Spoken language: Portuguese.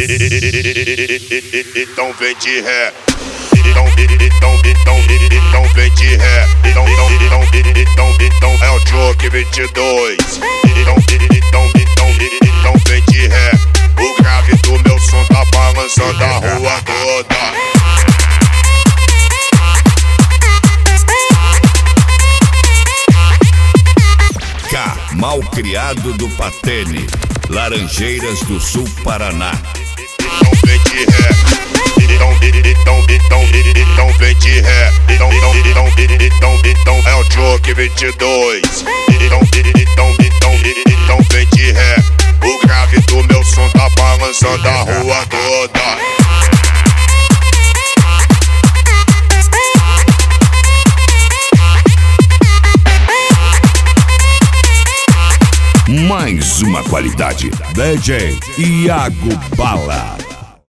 Então vem de ré. Então vem de ré. Então é o Joke 22. Então vem de ré. O grave do meu som tá balançando a rua toda. Malcriado do Patene, Laranjeiras do Sul, Paraná. Então vem de ré. Então vem de ré. Então é o Joke 22. Então vem de ré. O grave do meu som tá balançando a rua toda. Mais uma qualidade. DJ Iago Bala.